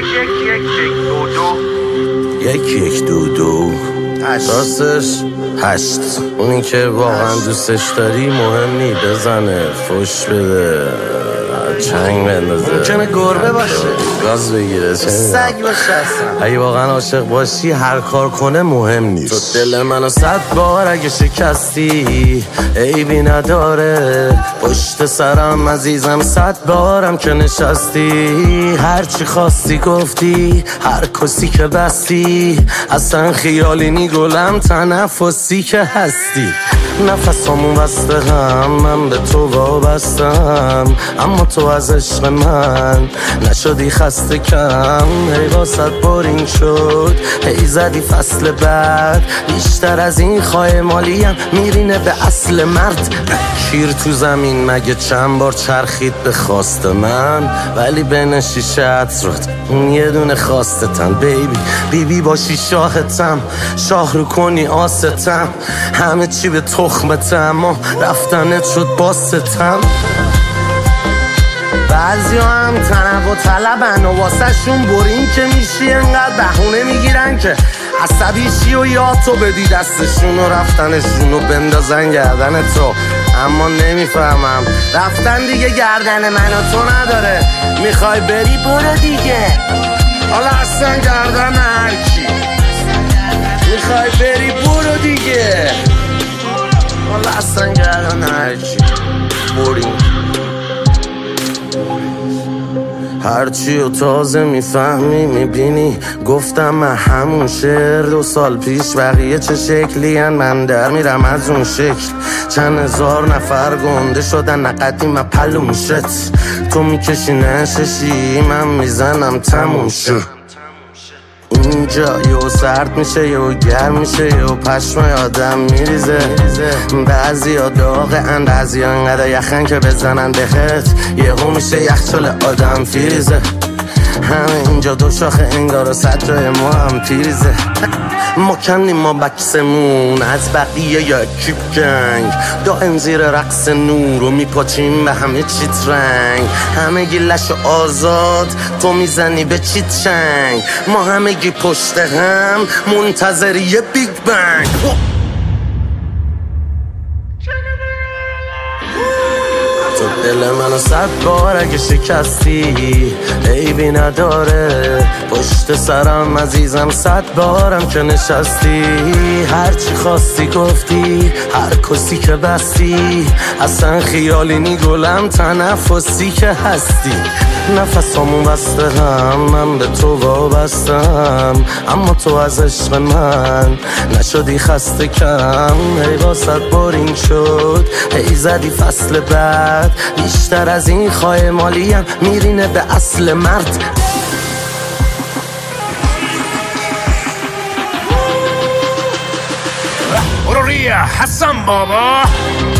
یک دو دو راستش 8. اونی که واقعا دوستش داری مهم نی، بزنه فش بده چنگ بندازه، ممکنه گربه باشه گاز بگیره سگ باشه اصلا. اگه واقعا عاشق باشی هر کار کنه مهم نیست. تو دل منو 100 بار اگه شکستی عیبی نداره، پشت سرم عزیزم 100 بارم که نشستی، هرچی خواستی گفتی، هر کسی که بستی، اصلا خیالی نی گلم تنفسی که هستی. نفسامون بسته هم، من به تو وابستم، اما تو از عشق من نشدی خسته کم. هی واسد بارین شد، هی زدی فصل بعد، بیشتر از این خواهی مالیم میرینه به اصل مرد. شیر تو زمین مگه چند بار چرخید به خواست من، ولی بین شیشه عطرات یه دونه خواستتم. بیبی باشی شاهتم، شاه رو کنی آستم، همه چی به تخمتم، اما رفتنت شد باستم. بعضی هم تنوع طلبن و واسه شون برین که میشی، انقدر بهونه میگیرن که عصبیشی و یا تو بدی دستشون و رفتنشون و بندازن گردن تو. اما نمیفهمم رفتن دیگه گردن من و تو نداره، میخوای بری برو دیگه، حالا اصلا گردن هرکی. میخوای بری برو دیگه، حالا اصلا گردن هرکی. بریم هرچی و تازه میفهمی میبینی، گفتم من همون شعر 2 سال پیش، بقیه چه شکلی هن من در میرم از اون شکل. چند هزار نفر گنده شدن نقدی من پلوم شد، تو میکشی نششی من میزنم تموم شد. اینجا یو سرد میشه یو گرم میشه یو پشمای آدم میریزه، بعضی ها داغه ان بعضی ها انقدر یخن که بزنن بهت یهو میشه یخچال آدم فریزه. همه اینجا 2 شاخه انگار و 100 جای ما هم پیریزه. ما کنیم ما بکسمون از بقیه یا کیپ گنگ، دائم زیر رقص نور و میپاچیم به همه چیت رنگ. همه گیلش آزاد تو میزنی به چیت چنگ، ما همگی پشت هم منتظر یه بیگ بنگ. تو دل منو 100 بار اگه شکستی عیبی نداره، پشت سرم عزیزم 100 بارم که نشستی، هرچی خواستی گفتی، هر کسی که بستی، اصلا خیالی نی گلم تنفسی که هستی. نفسامون بسته هم، من به تو وابستم، اما تو از عشق من نشدی خسته کم. هی واسد بارین شد، هی زدی فصل بعد، بیشتر از این خواهی مالیم میرینه به اصل مرد. برو ریا حسن بابا.